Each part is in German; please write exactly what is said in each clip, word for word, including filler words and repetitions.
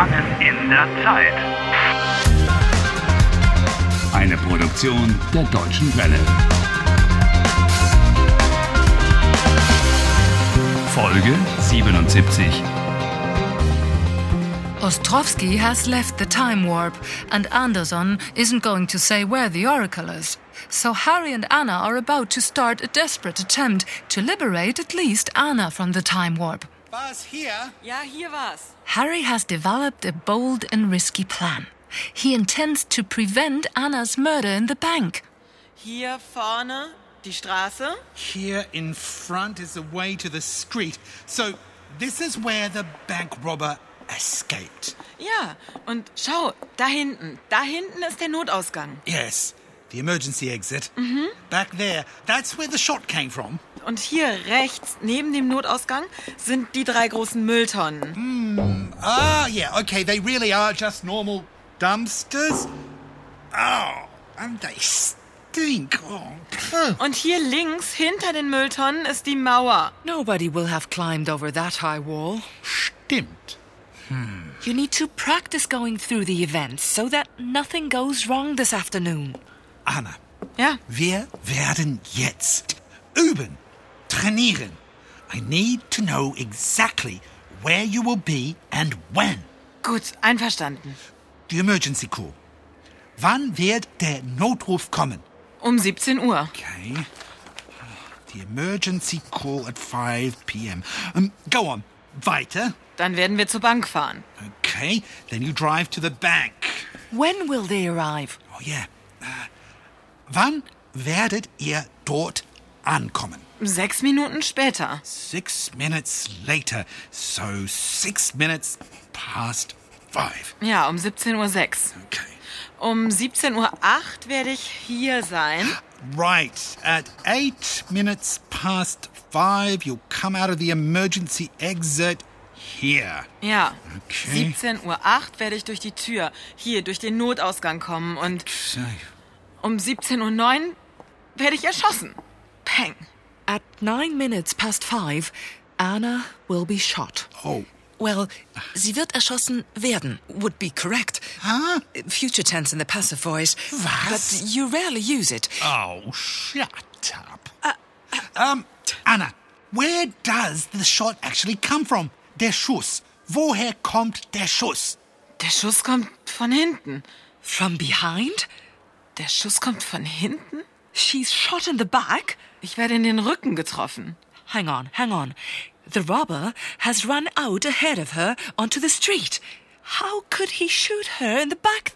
Gefangen in der Zeit. Eine Produktion der Deutschen Welle. Folge siebenundsiebzig. Ostrovsky has left the time warp, and Anderson isn't going to say where the oracle is. So Harry and Anna are about to start a desperate attempt to liberate at least Anna from the time warp. Was hier? Ja, hier war's. Harry has developed a bold and risky plan. He intends to prevent Anna's murder in the bank. Hier vorne die Straße. Here in front is the way to the street. So this is where the bank robber escaped. Ja, und schau, da hinten. Da hinten ist der Notausgang. Yes, the emergency exit. Mhm. Back there, that's where the shot came from. Und hier rechts, neben dem Notausgang, sind die drei großen Mülltonnen. Mm. Ah, yeah, okay, they really are just normal dumpsters. Oh, and they stink. Oh. Und hier links, hinter den Mülltonnen, ist die Mauer. Nobody will have climbed over that high wall. Stimmt. Hmm. You need to practice going through the events so that nothing goes wrong this afternoon. Anna, Ja, wir werden jetzt üben, trainieren. I need to know exactly where you will be and when. gut, einverstanden. The emergency call. Wann wird der Notruf kommen? Um siebzehn Uhr. Okay. The emergency call at five p.m. Um, go on. Weiter. Dann werden wir zur Bank fahren. Okay. Then you drive to the bank. When will they arrive? Oh yeah. Uh, wann werdet ihr dort ankommen? Sechs Minuten später. Six minutes later. So six minutes past five. Ja, um siebzehn Uhr sechs. Okay. Um siebzehn Uhr acht werde ich hier sein. Right. At eight minutes past five, you'll come out of the emergency exit here. Ja, Okay. siebzehn Uhr acht werde ich durch die Tür, hier durch den Notausgang kommen und So, um siebzehn Uhr neun werde ich erschossen. Peng. At nine minutes past five, Anna will be shot. oh. Well, sie wird erschossen werden, would be correct. Huh? Future tense in the passive voice. Was? But you rarely use it. Oh, shut up. um, Anna, where does the shot actually come from? Der Schuss. Woher kommt der Schuss? Der Schuss kommt von hinten. From behind? Der Schuss kommt von hinten? She's shot in the back? Ich werde in den Rücken getroffen. Hang on, hang on. The robber has run out ahead of her onto the street. How could he shoot her in the back?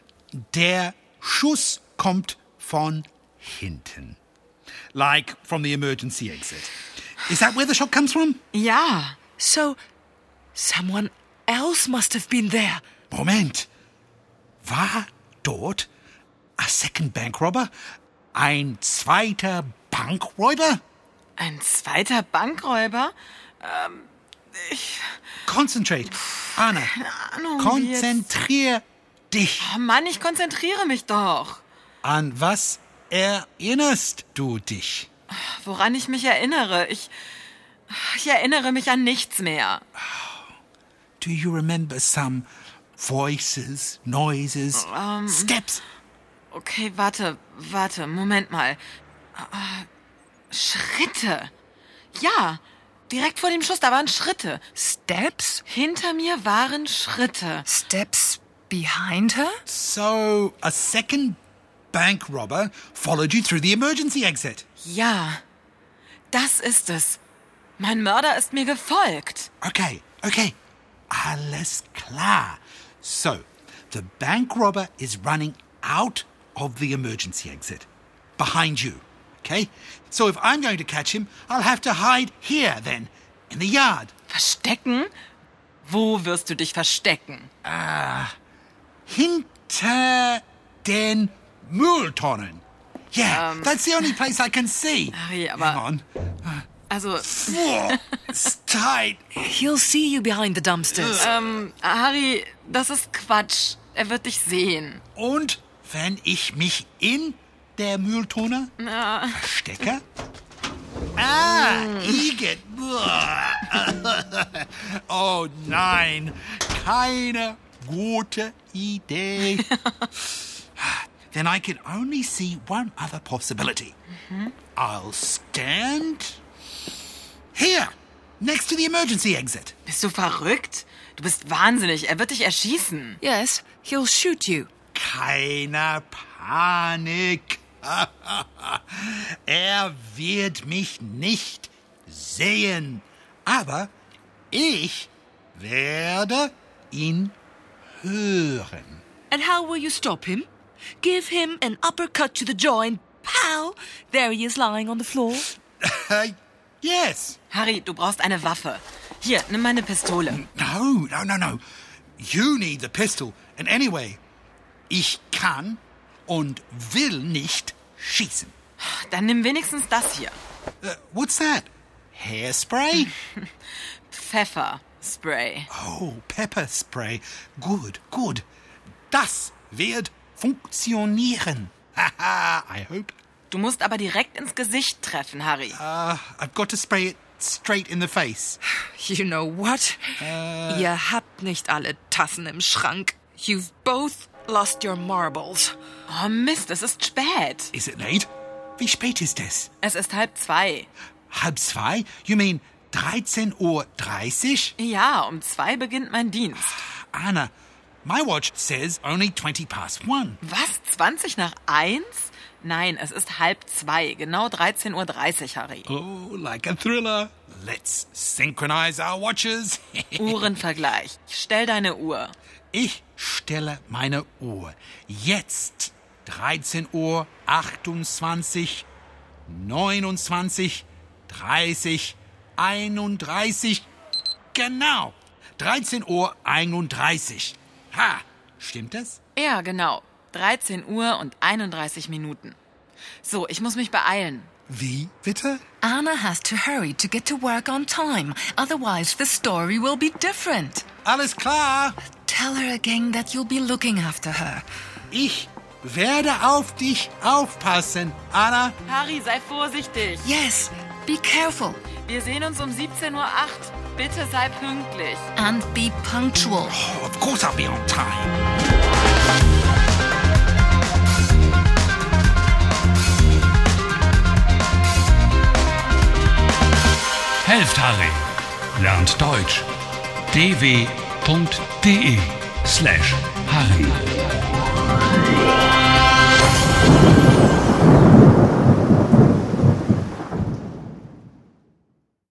Der Schuss kommt von hinten. Like from the emergency exit. Is that where the shot comes from? Ja. So, someone else must have been there. Moment. War dort a second bank robber? Ein zweiter Bankräuber? Ein zweiter Bankräuber? Ähm, ich... Concentrate. Anna, Ahnung, konzentrier dich. Oh Mann, ich konzentriere mich doch. An was erinnerst du dich? Woran ich mich erinnere? Ich... Ich erinnere mich an nichts mehr. Do you remember some voices, noises, Um, steps? Okay, warte, warte, Moment mal. Äh, Schritte. Ja, direkt vor dem Schuss, da waren Schritte. Steps? Hinter mir waren Schritte. Steps behind her? So, a second bank robber followed you through the emergency exit. Ja, das ist es. Mein Mörder ist mir gefolgt. Okay, okay. Alles klar. So, the bank robber is running out of the emergency exit. Behind you. Okay? So if I'm going to catch him, I'll have to hide here then. In the yard. Verstecken? Wo wirst du dich verstecken? Hinter den Mülltonnen. Yeah, Um, that's the only place I can see. Harry, aber- Hang on. Also, Whoa, it's tight. He'll see you behind the dumpsters. ähm, Harry, das ist Quatsch. Er wird dich sehen. Und wenn ich mich in der Mülltonne verstecke? Ah, Igitt. Oh nein, keine gute Idee. Then I can only see one other possibility. Mm-hmm. I'll stand here, next to the emergency exit. Bist du verrückt? Du bist wahnsinnig. Er wird dich erschießen. Yes, he'll shoot you. Keine Panik. Er wird mich nicht sehen. Aber ich werde ihn hören. And how will you stop him? Give him an uppercut to the jaw and pow! There he is lying on the floor. Uh, yes. Harry, du brauchst eine Waffe. Hier, nimm meine Pistole. No, no, no, no. You need the pistol. And anyway, ich kann und will nicht schießen. Dann nimm wenigstens das hier. Uh, what's that? Hairspray? Pfefferspray. Oh, pepper spray. Good, good. Das wird funktionieren. Haha, I hope. Du musst aber direkt ins Gesicht treffen, Harry. Uh, I've got to spray it straight in the face. You know what? Uh, Ihr habt nicht alle Tassen im Schrank. You've both lost your marbles. Oh Mist, es ist spät. Is it late? Wie spät ist es? Es ist halb zwei. Halb zwei? You mean dreizehn Uhr dreißig? Ja, um zwei beginnt mein Dienst. Anna, my watch says only twenty past one. Was? zwanzig nach eins? Nein, es ist halb zwei. Genau dreizehn Uhr dreißig, Harry. Oh, like a thriller. Let's synchronize our watches. Uhrenvergleich. Stell deine Uhr. Ich stelle meine Uhr. Jetzt dreizehn Uhr achtundzwanzig, neunundzwanzig, dreißig, einunddreißig. Genau. dreizehn Uhr einunddreißig. Ha, stimmt das? Ja, genau. dreizehn Uhr und einunddreißig Minuten. So, ich muss mich beeilen. Wie, bitte? Anna has to hurry to get to work on time. Otherwise, the story will be different. Alles klar. Tell her again that you'll be looking after her. Ich werde auf dich aufpassen, Anna. Harry, sei vorsichtig. Yes, be careful. Wir sehen uns um siebzehn Uhr acht. Bitte sei pünktlich. And be punctual. Oh, of course I'll be on time. Helft Harry. Lernt Deutsch. dw.de slash Harry.